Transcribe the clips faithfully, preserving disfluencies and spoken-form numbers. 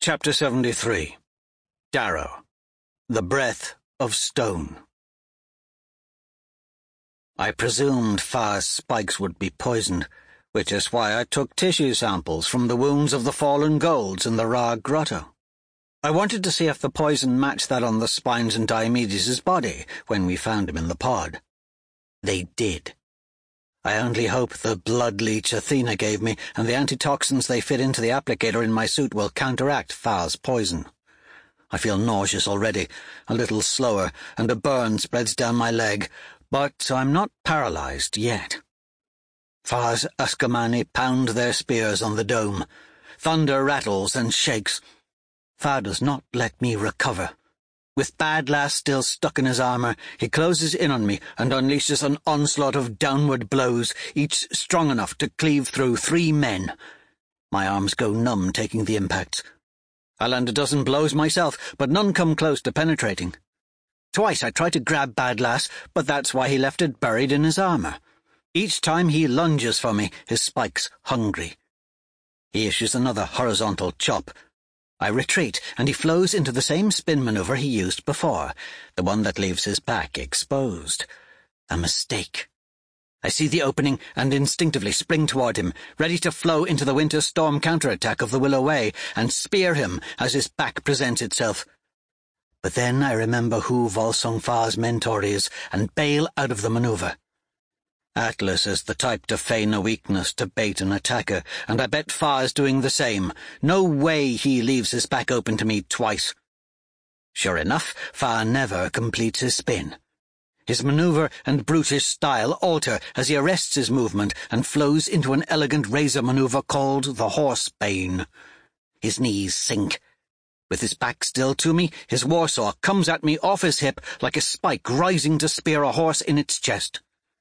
Chapter seventy-three. Darrow. The Breath of Stone. I presumed Far's spikes would be poisoned, which is why I took tissue samples from the wounds of the fallen golds in the Ra grotto. I wanted to see if the poison matched that on the spines in Diomedes' body when we found him in the pod. They did. I only hope the blood leech Athena gave me and the antitoxins they fit into the applicator in my suit will counteract Far's poison. I feel nauseous already, a little slower, and a burn spreads down my leg, but I'm not paralyzed yet. Far's Ascomani pound their spears on the dome. Thunder rattles and shakes. Far does not let me recover. With Bad Lass still stuck in his armor, he closes in on me and unleashes an onslaught of downward blows, each strong enough to cleave through three men. My arms go numb taking the impacts. I land a dozen blows myself, but none come close to penetrating. Twice I try to grab Bad Lass, but that's why he left it buried in his armor. Each time he lunges for me, his spikes hungry. He issues another horizontal chop. I retreat, and he flows into the same spin maneuver he used before, the one that leaves his back exposed. A mistake. I see the opening and instinctively spring toward him, ready to flow into the winter storm counterattack of the Willow Way and spear him as his back presents itself. But then I remember who Volsung Far's mentor is and bail out of the maneuver. Atlas is the type to feign a weakness to bait an attacker, and I bet Far's doing the same. No way he leaves his back open to me twice. Sure enough, Far never completes his spin. His maneuver and brutish style alter as he arrests his movement and flows into an elegant razor maneuver called the Horsebane. His knees sink. With his back still to me, his warsaw comes at me off his hip like a spike rising to spear a horse in its chest.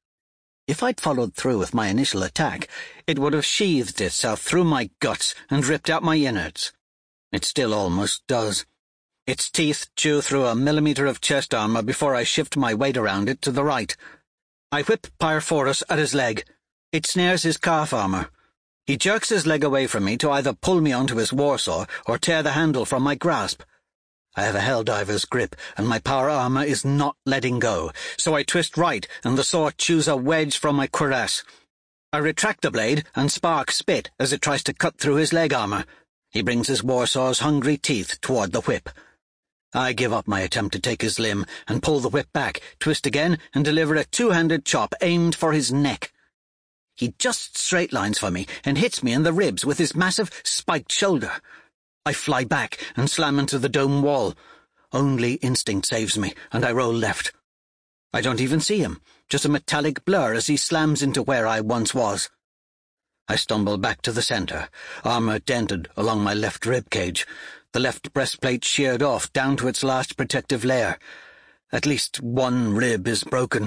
If I'd followed through with my initial attack, it would have sheathed itself through my guts and ripped out my innards. It still almost does. Its teeth chew through a millimetre of chest armour before I shift my weight around it to the right. I whip Pyrophorus at his leg. It snares his calf armour. He jerks his leg away from me to either pull me onto his warsaw or tear the handle from my grasp. I have a Helldiver's grip, and my power armor is not letting go, so I twist right, and the saw chews a wedge from my cuirass. I retract the blade, and spark spit as it tries to cut through his leg armor. He brings his warsaw's hungry teeth toward the whip. I give up my attempt to take his limb, and pull the whip back, twist again, and deliver a two-handed chop aimed for his neck. He just straight lines for me, and hits me in the ribs with his massive, spiked shoulder. I fly back and slam into the dome wall. Only instinct saves me, and I roll left. I don't even see him, just a metallic blur as he slams into where I once was. I stumble back to the center, armor dented along my left rib cage, the left breastplate sheared off down to its last protective layer. At least one rib is broken.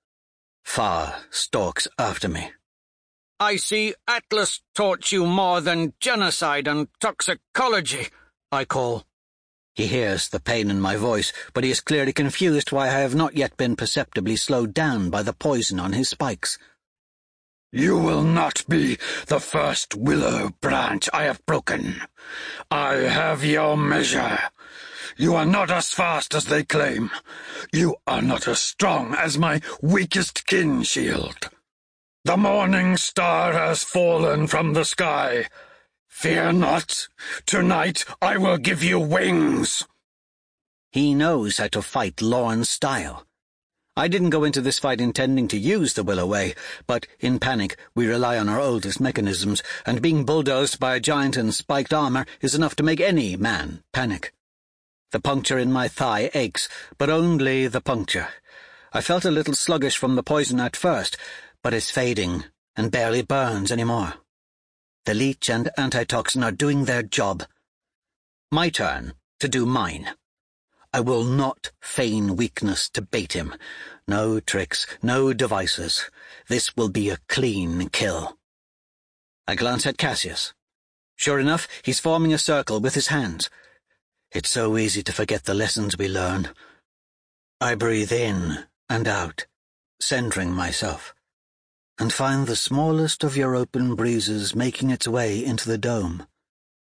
Far stalks after me. "I see Atlas taught you more than genocide and toxicology," I call. He hears the pain in my voice, but he is clearly confused why I have not yet been perceptibly slowed down by the poison on his spikes. "You will not be the first willow branch I have broken. I have your measure. You are not as fast as they claim. You are not as strong as my weakest kin shield. The morning star has fallen from the sky. Fear not. Tonight I will give you wings." He knows how to fight Lorne's style. I didn't go into this fight intending to use the Willow Way, but in panic we rely on our oldest mechanisms, and being bulldozed by a giant in spiked armor is enough to make any man panic. The puncture in my thigh aches, but only the puncture. I felt a little sluggish from the poison at first, but it's fading and barely burns anymore. The leech and antitoxin are doing their job. My turn to do mine. I will not feign weakness to bait him. No tricks, no devices. This will be a clean kill. I glance at Cassius. Sure enough, he's forming a circle with his hands. It's so easy to forget the lessons we learn. I breathe in and out, centering myself, and find the smallest of your open breezes making its way into the dome.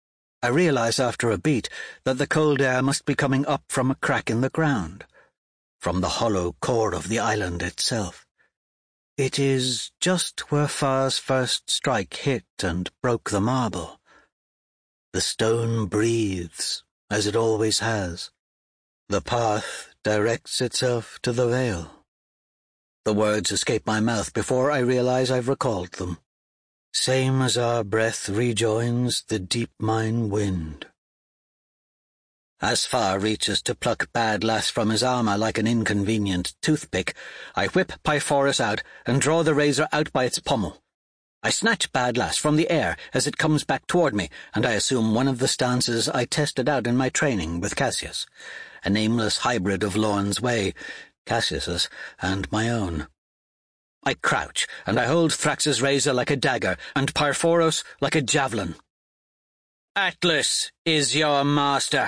I realize after a beat that the cold air must be coming up from a crack in the ground, from the hollow core of the island itself. It is just where Far's first strike hit and broke the marble. The stone breathes, as it always has. The path directs itself to the Vale. The words escape my mouth before I realize I've recalled them. Same as our breath rejoins the deep mine wind. As Far reaches to pluck Bad Lass from his armour like an inconvenient toothpick, I whip Pyphorus out and draw the razor out by its pommel. I snatch Bad Lass from the air as it comes back toward me, and I assume one of the stances I tested out in my training with Cassius, a nameless hybrid of Lorn's way, Cassius's, and my own. I crouch, and I hold Thrax's razor like a dagger, and Pyphoros like a javelin. Atlas is your master.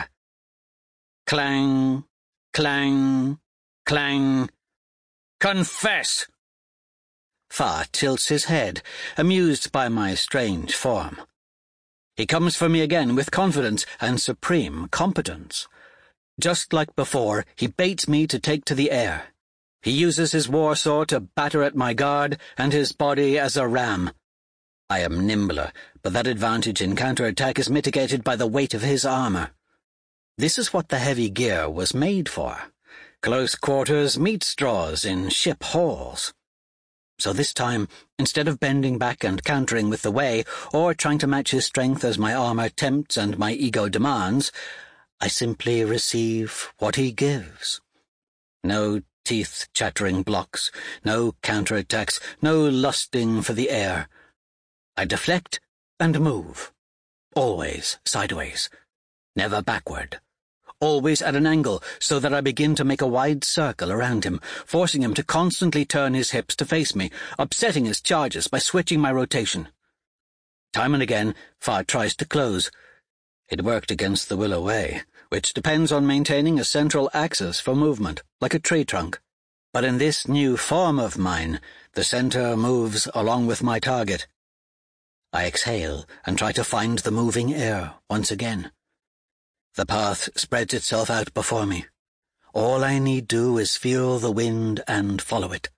Clang, clang, clang. Confess! Far tilts his head, amused by my strange form. He comes for me again with confidence and supreme competence. Just like before, he baits me to take to the air. He uses his war sword to batter at my guard, and his body as a ram. I am nimbler, but that advantage in counterattack is mitigated by the weight of his armour. This is what the heavy gear was made for. Close quarters meat straws in ship halls. So this time, instead of bending back and countering with the way, or trying to match his strength as my armour tempts and my ego demands, I simply receive what he gives. No teeth-chattering blocks, no counterattacks, no lusting for the air. I deflect and move. Always sideways. Never backward. Always at an angle, so that I begin to make a wide circle around him, forcing him to constantly turn his hips to face me, upsetting his charges by switching my rotation. Time and again, Far tries to close. It worked against the Willow Way, which depends on maintaining a central axis for movement, like a tree trunk. But in this new form of mine, the center moves along with my target. I exhale and try to find the moving air once again. The path spreads itself out before me. All I need do is feel the wind and follow it.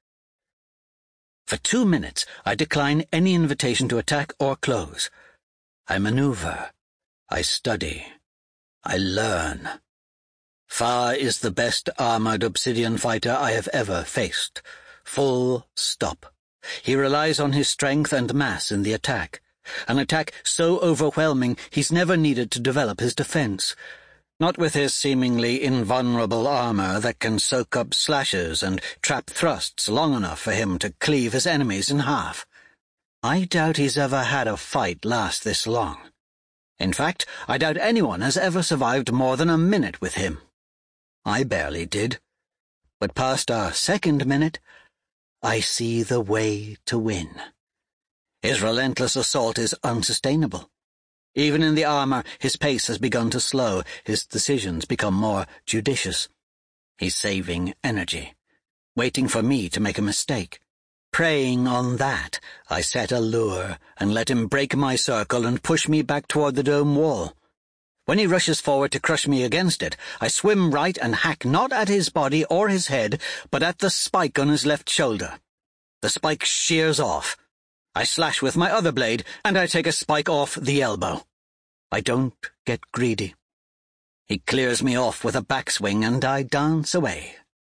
For two minutes, I decline any invitation to attack or close. I maneuver. I study. I learn. Far is the best armored obsidian fighter I have ever faced. Full stop. He relies on his strength and mass in the attack. An attack so overwhelming he's never needed to develop his defense. Not with his seemingly invulnerable armor that can soak up slashes and trap thrusts long enough for him to cleave his enemies in half. I doubt he's ever had a fight last this long. In fact, I doubt anyone has ever survived more than a minute with him. I barely did. But past our second minute, I see the way to win. His relentless assault is unsustainable. Even in the armor, his pace has begun to slow, his decisions become more judicious. He's saving energy, waiting for me to make a mistake. Preying on that, I set a lure and let him break my circle and push me back toward the dome wall. When he rushes forward to crush me against it, I swim right and hack not at his body or his head, but at the spike on his left shoulder. The spike shears off. I slash with my other blade, and I take a spike off the elbow. I don't get greedy. He clears me off with a backswing, and I dance away.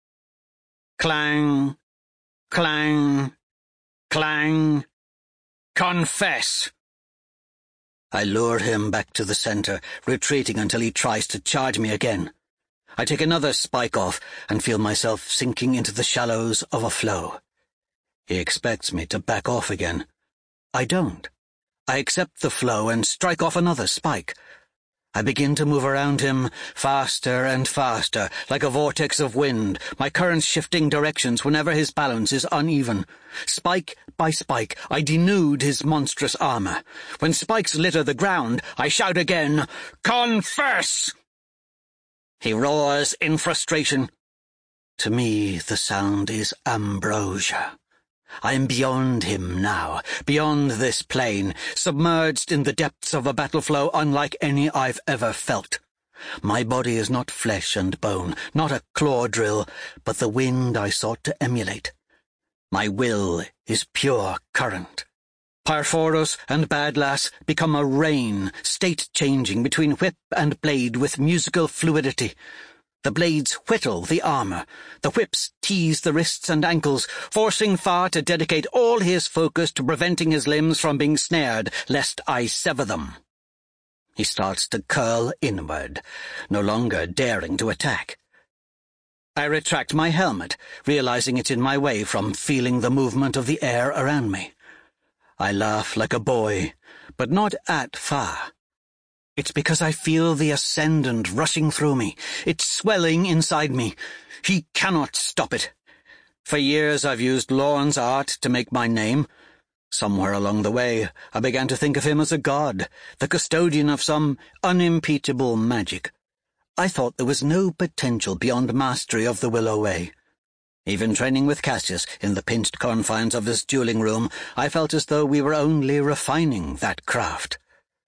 Clang, clang, clang. Confess! I lure him back to the center, retreating until he tries to charge me again. I take another spike off and feel myself sinking into the shallows of a flow. He expects me to back off again. I don't. I accept the flow and strike off another spike. I begin to move around him, faster and faster, like a vortex of wind, my currents shifting directions whenever his balance is uneven. Spike by spike, I denude his monstrous armor. When spikes litter the ground, I shout again, "Confess!" He roars in frustration. To me, the sound is ambrosia. I am beyond him now, beyond this plane, submerged in the depths of a battle flow unlike any I've ever felt. My body is not flesh and bone, not a claw drill, but the wind I sought to emulate. My will is pure current. Parforos and Badlass become a rain, state-changing between whip and blade with musical fluidity. The blades whittle the armor, the whips tease the wrists and ankles, forcing Far to dedicate all his focus to preventing his limbs from being snared, lest I sever them. He starts to curl inward, no longer daring to attack. I retract my helmet, realizing it's in my way from feeling the movement of the air around me. I laugh like a boy, but not at Far. It's because I feel the ascendant rushing through me. It's swelling inside me. He cannot stop it. For years I've used Lorne's art to make my name. Somewhere along the way, I began to think of him as a god, the custodian of some unimpeachable magic. I thought there was no potential beyond mastery of the Willow Way. Even training with Cassius in the pinched confines of his dueling room, I felt as though we were only refining that craft.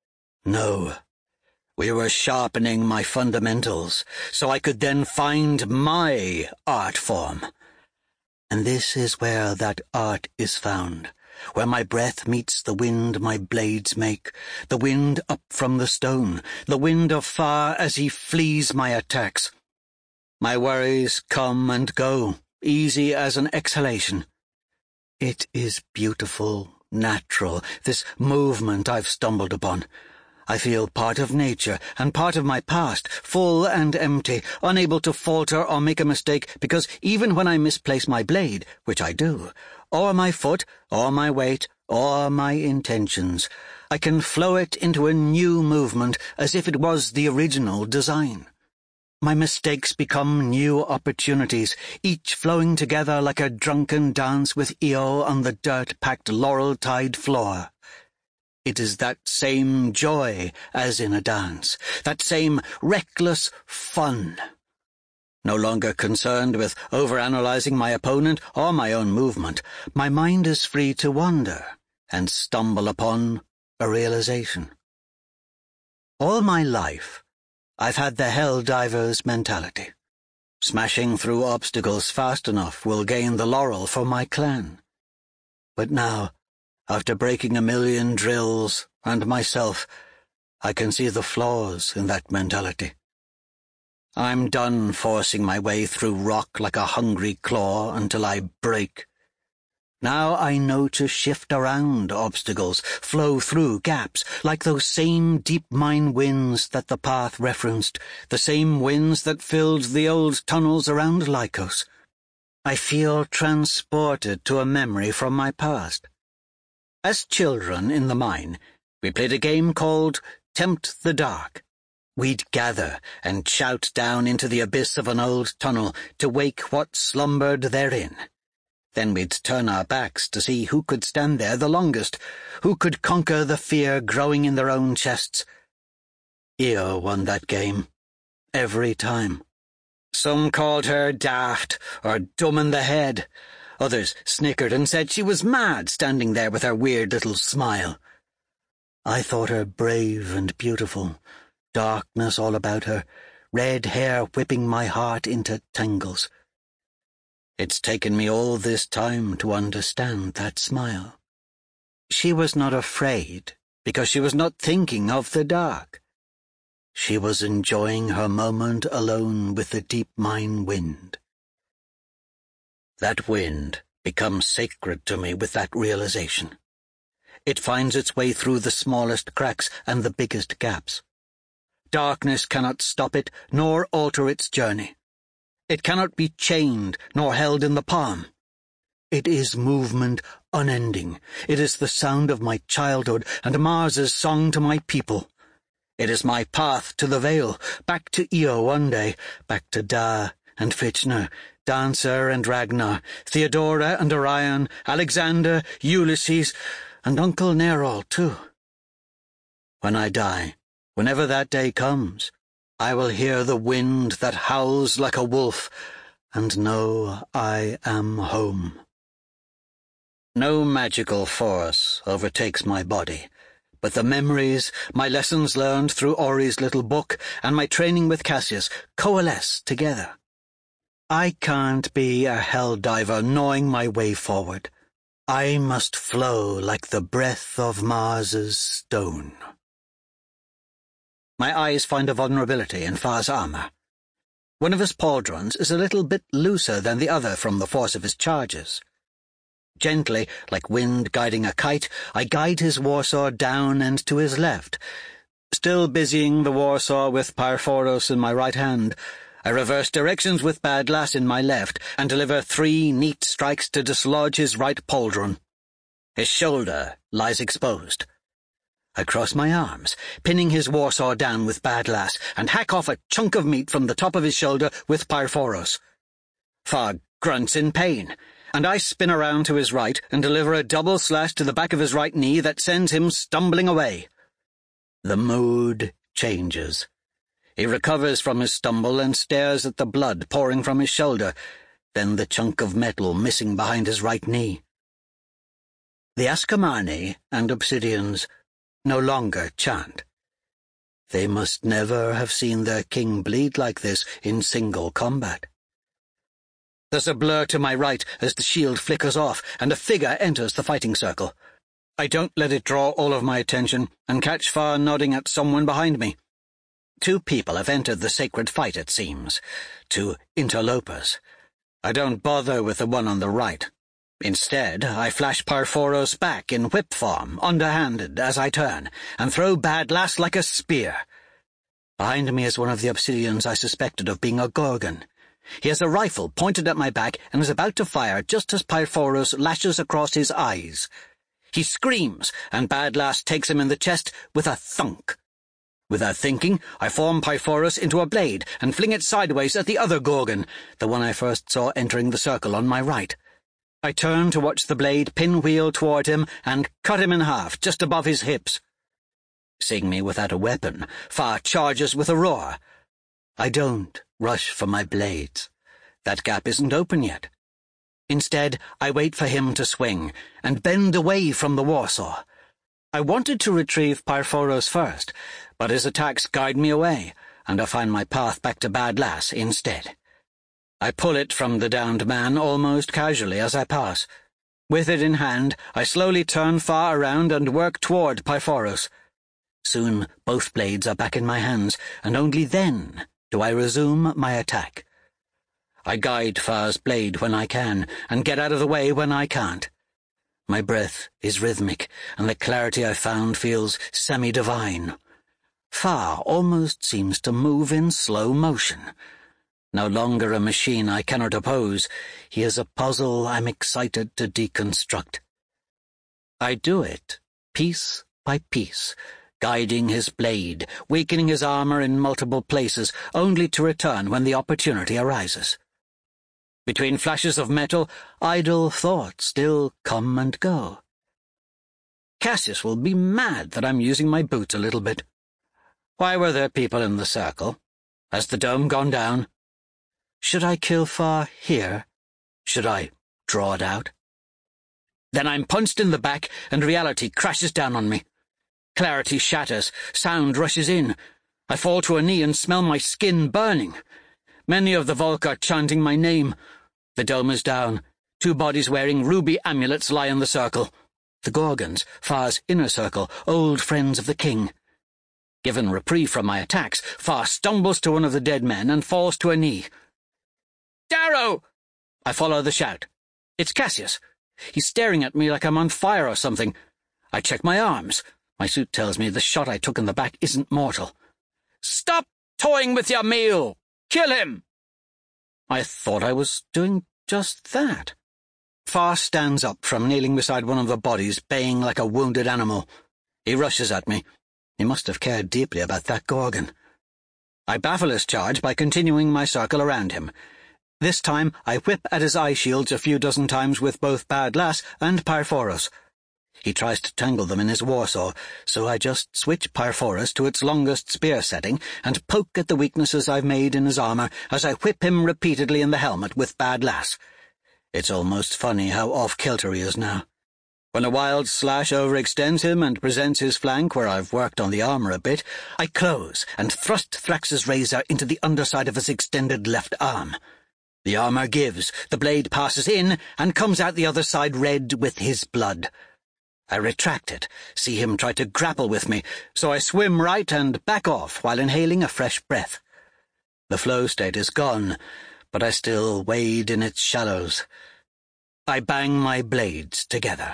No. We were sharpening my fundamentals, so I could then find my art form. And this is where that art is found, where my breath meets the wind my blades make, the wind up from the stone, the wind of Far as he flees my attacks. My worries come and go, easy as an exhalation. It is beautiful, natural, this movement I've stumbled upon. I feel part of nature and part of my past, full and empty, unable to falter or make a mistake, because even when I misplace my blade, which I do, or my foot, or my weight, or my intentions, I can flow it into a new movement as if it was the original design. My mistakes become new opportunities, each flowing together like a drunken dance with Io on the dirt-packed laurel-tide floor. It is that same joy as in a dance, that same reckless fun. No longer concerned with overanalyzing my opponent or my own movement, my mind is free to wander and stumble upon a realization. All my life, I've had the Helldiver's mentality. Smashing through obstacles fast enough will gain the laurel for my clan. But now, after breaking a million drills and myself, I can see the flaws in that mentality. I'm done forcing my way through rock like a hungry claw until I break. Now I know to shift around obstacles, flow through gaps, like those same deep mine winds that the path referenced, the same winds that filled the old tunnels around Lycos. I feel transported to a memory from my past. As children in the mine, we played a game called Tempt the Dark. We'd gather and shout down into the abyss of an old tunnel to wake what slumbered therein. Then we'd turn our backs to see who could stand there the longest, who could conquer the fear growing in their own chests. Io won that game, every time. Some called her daft or dumb in the head. Others snickered and said she was mad standing there with her weird little smile. I thought her brave and beautiful, darkness all about her, red hair whipping my heart into tangles. It's taken me all this time to understand that smile. She was not afraid because she was not thinking of the dark. She was enjoying her moment alone with the deep mine wind. That wind becomes sacred to me with that realization. It finds its way through the smallest cracks and the biggest gaps. Darkness cannot stop it, nor alter its journey. It cannot be chained, nor held in the palm. It is movement unending. It is the sound of my childhood and Mars's song to my people. It is my path to the Vale, back to Io one day, back to Da and Fitchner, Dancer and Ragnar, Theodora and Orion, Alexander, Ulysses, and Uncle Nerol, too. When I die, whenever that day comes, I will hear the wind that howls like a wolf and know I am home. No magical force overtakes my body, but the memories, my lessons learned through Ori's little book, and my training with Cassius coalesce together. I can't be a hell diver gnawing my way forward. I must flow like the breath of Mars's stone. My eyes find a vulnerability in Far's armor. One of his pauldrons is a little bit looser than the other from the force of his charges. Gently, like wind guiding a kite, I guide his warsaw down and to his left. Still busying the warsaw with Parphoros in my right hand, I reverse directions with Bad Lass in my left, and deliver three neat strikes to dislodge his right pauldron. His shoulder lies exposed. I cross my arms, pinning his warsaw down with Bad Lass, and hack off a chunk of meat from the top of his shoulder with Parphoros. Far grunts in pain, and I spin around to his right and deliver a double slash to the back of his right knee that sends him stumbling away. The mood changes. He recovers from his stumble and stares at the blood pouring from his shoulder, then the chunk of metal missing behind his right knee. The Askamani and Obsidians no longer chant. They must never have seen their king bleed like this in single combat. There's a blur to my right as the shield flickers off and a figure enters the fighting circle. I don't let it draw all of my attention and catch Far nodding at someone behind me. Two people have entered the sacred fight, it seems. Two interlopers. I don't bother with the one on the right. Instead, I flash Parphoros back in whip form, underhanded, as I turn, and throw Bad Lass like a spear. Behind me is one of the Obsidians I suspected of being a Gorgon. He has a rifle pointed at my back and is about to fire just as Parphoros lashes across his eyes. He screams, and Bad Lass takes him in the chest with a thunk. Without thinking, I form Parphoros into a blade and fling it sideways at the other Gorgon, the one I first saw entering the circle on my right. I turn to watch the blade pinwheel toward him and cut him in half just above his hips. Seeing me without a weapon, Far charges with a roar. I don't rush for my blades. That gap isn't open yet. Instead, I wait for him to swing and bend away from the warsaw. I wanted to retrieve Parphoros first, but his attacks guide me away, and I find my path back to Bad Lass instead. I pull it from the downed man almost casually as I pass. With it in hand, I slowly turn Far around and work toward Parphoros. Soon both blades are back in my hands, and only then do I resume my attack. I guide Far's blade when I can, and get out of the way when I can't. My breath is rhythmic, and the clarity I found feels semi-divine. Far almost seems to move in slow motion. No longer a machine I cannot oppose, he is a puzzle I'm excited to deconstruct. I do it, piece by piece, guiding his blade, weakening his armor in multiple places, only to return when the opportunity arises. Between flashes of metal, idle thoughts still come and go. Cassius will be mad that I'm using my boots a little bit. Why were there people in the circle? Has the dome gone down? Should I kill Far here? Should I draw it out? Then I'm punched in the back, and reality crashes down on me. Clarity shatters, sound rushes in. I fall to a knee and smell my skin burning. Many of the Volk are chanting my name. The dome is down. Two bodies wearing ruby amulets lie in the circle. The Gorgons, Far's inner circle, old friends of the king. Given reprieve from my attacks, Far stumbles to one of the dead men and falls to a knee. Darrow! I follow the shout. It's Cassius. He's staring at me like I'm on fire or something. I check my arms. My suit tells me the shot I took in the back isn't mortal. Stop toying with your meal! Kill him! I thought I was doing just that. Far stands up from kneeling beside one of the bodies, baying like a wounded animal. He rushes at me. He must have cared deeply about that Gorgon. I baffle his charge by continuing my circle around him. This time I whip at his eye shields a few dozen times with both Bad Lass and Parphoros. He tries to tangle them in his warsaw, so I just switch Parphoros to its longest spear setting and poke at the weaknesses I've made in his armor as I whip him repeatedly in the helmet with Bad Lass. It's almost funny how off-kilter he is now. When a wild slash overextends him and presents his flank where I've worked on the armour a bit, I close and thrust Thrax's razor into the underside of his extended left arm. The armour gives, the blade passes in, and comes out the other side red with his blood. I retract it, see him try to grapple with me, so I swim right and back off while inhaling a fresh breath. The flow state is gone, but I still wade in its shallows. I bang my blades together.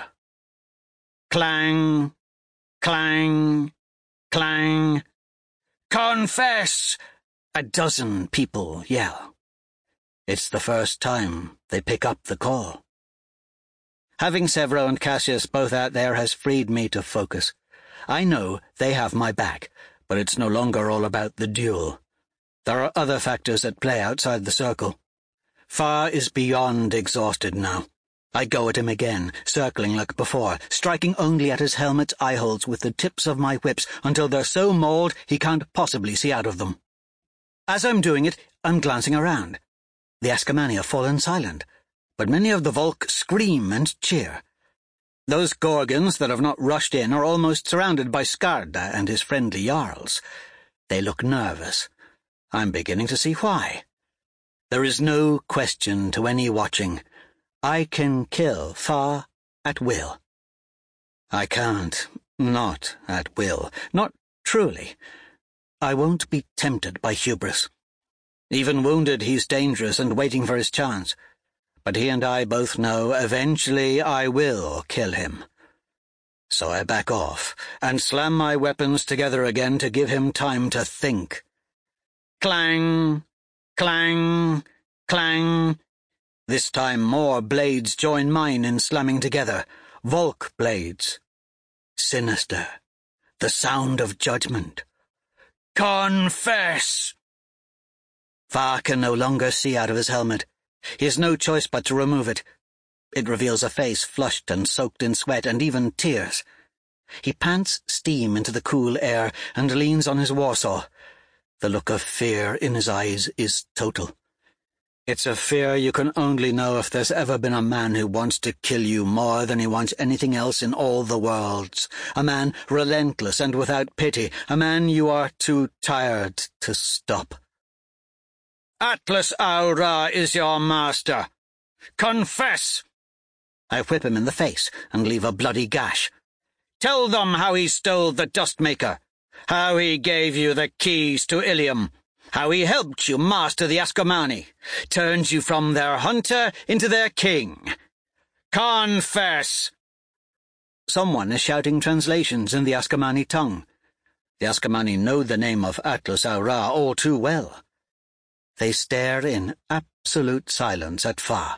Clang, clang, clang. "Confess!" a dozen people yell. It's the first time they pick up the call. Having Severo and Cassius both out there has freed me to focus. I know they have my back, but it's no longer all about the duel. There are other factors at play outside the circle. Far is beyond exhausted now. I go at him again, circling like before, striking only at his helmet's eyeholes with the tips of my whips until they're so mauled he can't possibly see out of them. As I'm doing it, I'm glancing around. The Ascomani have fallen silent, but many of the Volk scream and cheer. Those Gorgons that have not rushed in are almost surrounded by Skarda and his friendly Jarls. They look nervous. I'm beginning to see why. There is no question to any watching. I can kill Far at will. I can't, not at will, not truly. I won't be tempted by hubris. Even wounded, he's dangerous and waiting for his chance. But he and I both know eventually I will kill him. So I back off and slam my weapons together again to give him time to think. Clang, clang, clang. This time more blades join mine in slamming together. Volk blades. Sinister. The sound of judgment. Confess! Far can no longer see out of his helmet. He has no choice but to remove it. It reveals a face flushed and soaked in sweat and even tears. He pants steam into the cool air and leans on his warsaw. The look of fear in his eyes is total. It's a fear you can only know if there's ever been a man who wants to kill you more than he wants anything else in all the worlds. A man relentless and without pity. A man you are too tired to stop. Atlas Au Ra is your master. Confess! I whip him in the face and leave a bloody gash. Tell them how he stole the Dustmaker, how he gave you the keys to Ilium, how he helped you master the Ascomani, turned you from their hunter into their king. Confess! Someone is shouting translations in the Ascomani tongue. The Ascomani know the name of Atlas Au Ra all too well. They stare in absolute silence at Far.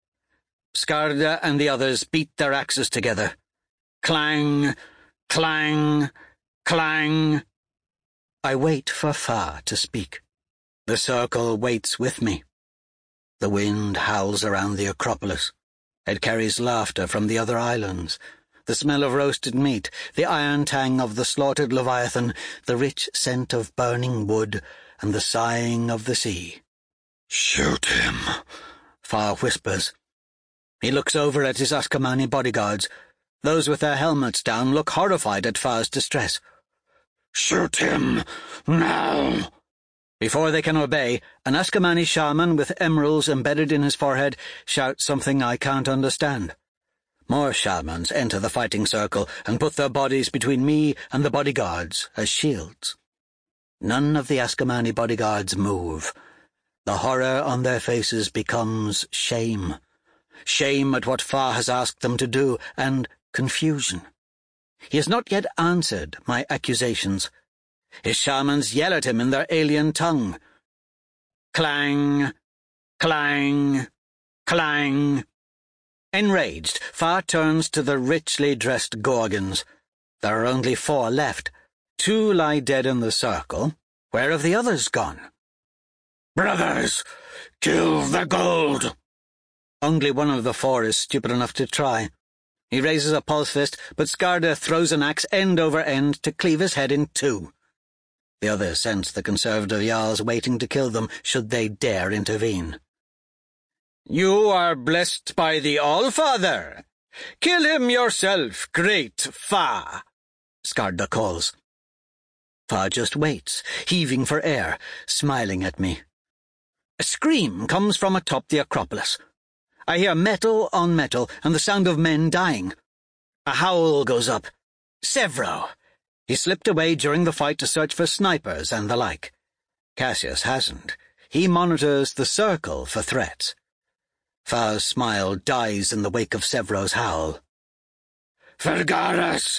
Skarda and the others beat their axes together. Clang, clang, clang. I wait for Far to speak. The circle waits with me. The wind howls around the Acropolis. It carries laughter from the other islands, the smell of roasted meat, the iron tang of the slaughtered Leviathan, the rich scent of burning wood, and the sighing of the sea. "Shoot him," Far whispers. He looks over at his Ascomani bodyguards. Those with their helmets down look horrified at Far's distress. "Shoot him, now!" Before they can obey, an Ascomani shaman with emeralds embedded in his forehead shouts something I can't understand. More shamans enter the fighting circle and put their bodies between me and the bodyguards as shields. None of the Ascomani bodyguards move. The horror on their faces becomes shame. Shame at what Far has asked them to do, and confusion. He has not yet answered my accusations. His shamans yell at him in their alien tongue. Clang, clang, clang. Enraged, Far turns to the richly dressed Gorgons. There are only four left. Two lie dead in the circle. Where have the others gone? "Brothers, kill the gold!" Only one of the four is stupid enough to try. He raises a pulse fist, but Skarda throws an axe end over end to cleave his head in two. The others sense the conservative Jarls waiting to kill them should they dare intervene. "You are blessed by the Allfather. "Kill him yourself, great Fa," Skarda calls. Fa just waits, heaving for air, smiling at me. A scream comes from atop the Acropolis. I hear metal on metal and the sound of men dying. A howl goes up. Sevro! He slipped away during the fight to search for snipers and the like. Cassius hasn't. He monitors the circle for threats. Fa's smile dies in the wake of Sevro's howl. Fergaras!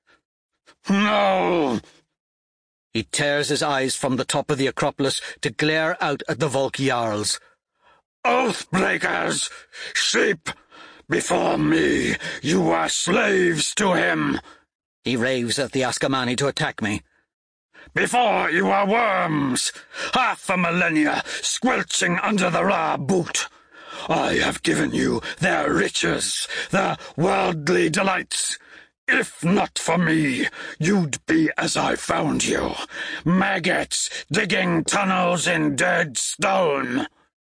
No! He tears his eyes from the top of the Acropolis to glare out at the Volk Jarls. Oathbreakers! Sheep! Before me, you were slaves to him! He raves at the Askamani to attack me. Before you were worms! Half a millennia squelching under the raw boot! I have given you their riches, their worldly delights. If not for me, you'd be as I found you, maggots digging tunnels in dead stone.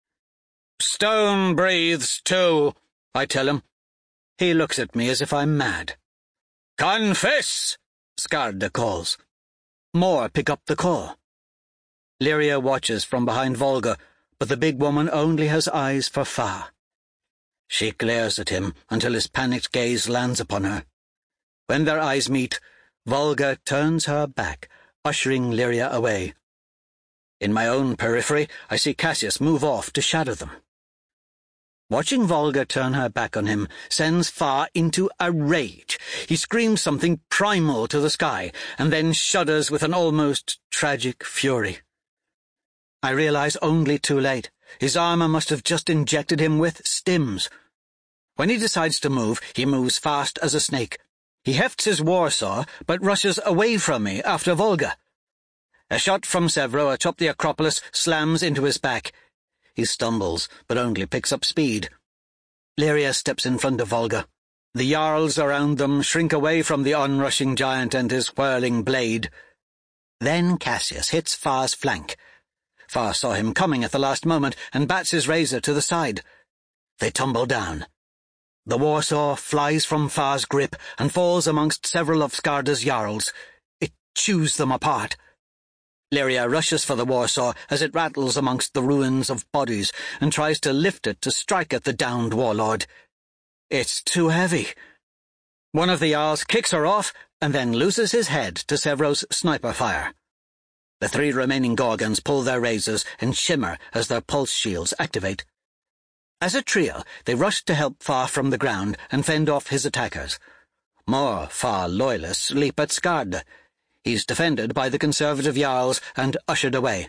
Stone breathes too, I tell him. He looks at me as if I'm mad. Confess, Skarda calls. More pick up the call. Lyria watches from behind Volga, but the big woman only has eyes for Fa. She glares at him until his panicked gaze lands upon her. When their eyes meet, Volga turns her back, ushering Lyria away. In my own periphery, I see Cassius move off to shadow them. Watching Volga turn her back on him sends Fa into a rage. He screams something primal to the sky, and then shudders with an almost tragic fury. I realize only too late. His armor must have just injected him with stims. When he decides to move, he moves fast as a snake. He hefts his warsaw, but rushes away from me after Volga. A shot from Sevro atop the Acropolis slams into his back. He stumbles, but only picks up speed. Lyria steps in front of Volga. The Jarls around them shrink away from the onrushing giant and his whirling blade. Then Cassius hits Fa's flank. Fa saw him coming at the last moment and bats his razor to the side. They tumble down. The warsaw flies from Fa's grip and falls amongst several of Skarda's Jarls. It chews them apart. Lyria rushes for the warsaw as it rattles amongst the ruins of bodies and tries to lift it to strike at the downed warlord. It's too heavy. One of the Jarls kicks her off and then loses his head to Sevro's sniper fire. The three remaining Gorgons pull their razors and shimmer as their pulse shields activate. As a trio, they rush to help Fa from the ground and fend off his attackers. More Fa loyalists leap at Skarda. He's defended by the conservative Jarls and ushered away.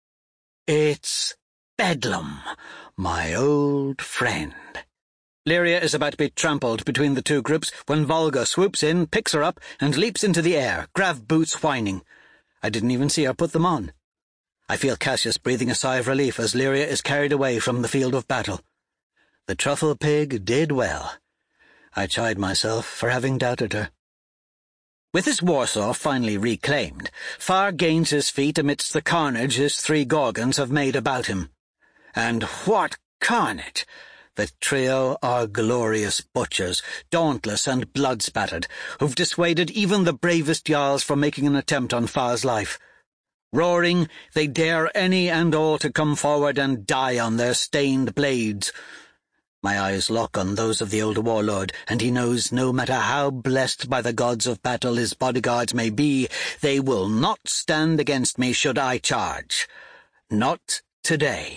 It's Bedlam, my old friend. Lyria is about to be trampled between the two groups when Volga swoops in, picks her up, and leaps into the air, grav boots whining. I didn't even see her put them on. I feel Cassius breathing a sigh of relief as Lyria is carried away from the field of battle. The truffle pig did well. I chide myself for having doubted her. With his warsaw finally reclaimed, Fa gains his feet amidst the carnage his three Gorgons have made about him. And what carnage! The trio are glorious butchers, dauntless and blood-spattered, who've dissuaded even the bravest Jarls from making an attempt on Fa's life. Roaring, they dare any and all to come forward and die on their stained blades. My eyes lock on those of the older warlord, and he knows no matter how blessed by the gods of battle his bodyguards may be, they will not stand against me should I charge. Not today.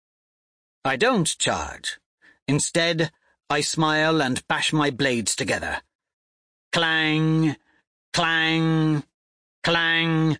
I don't charge. Instead, I smile and bash my blades together. Clang, clang, clang.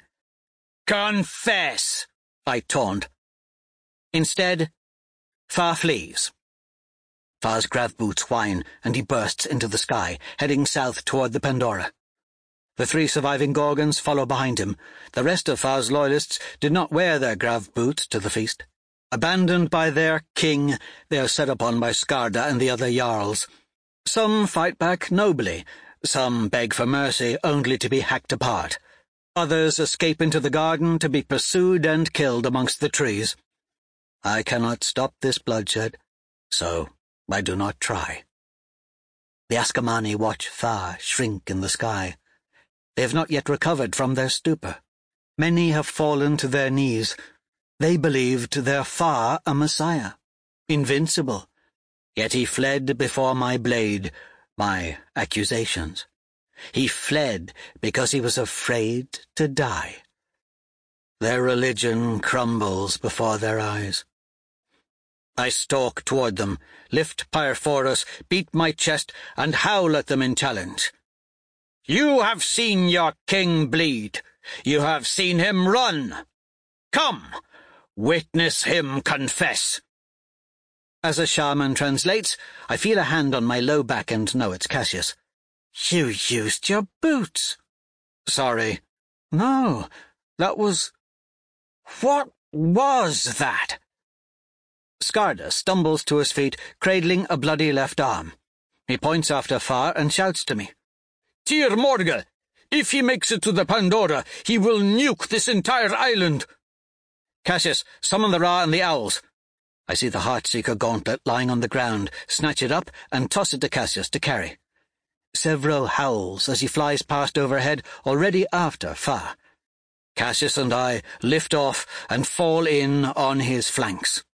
Confess, I taunt. Instead, Fa flees. Fa's grav boots whine, and he bursts into the sky, heading south toward the Pandora. The three surviving Gorgons follow behind him. The rest of Fa's loyalists did not wear their grav boots to the feast. Abandoned by their king, they are set upon by Skarda and the other Jarls. Some fight back nobly, some beg for mercy only to be hacked apart. Others escape into the garden to be pursued and killed amongst the trees. I cannot stop this bloodshed, so I do not try. The Askamani watch Fa shrink in the sky. They have not yet recovered from their stupor. Many have fallen to their knees. They believed their Fa a messiah, invincible. Yet he fled before my blade, my accusations. He fled because he was afraid to die. Their religion crumbles before their eyes. I stalk toward them, lift Pyreforus, beat my chest, and howl at them in challenge. You have seen your king bleed. You have seen him run. Come, witness him confess. As a shaman translates, I feel a hand on my low back and know it's Cassius. You used your boots. Sorry. No, that was... What was that? Skarda stumbles to his feet, cradling a bloody left arm. He points after Fa and shouts to me. Tyr Morgul! If he makes it to the Pandora, he will nuke this entire island. Cassius, summon the Ra and the Owls. I see the Heartseeker gauntlet lying on the ground, snatch it up and toss it to Cassius to carry. Sevro howls as he flies past overhead, already after Fa. Cassius and I lift off and fall in on his flanks.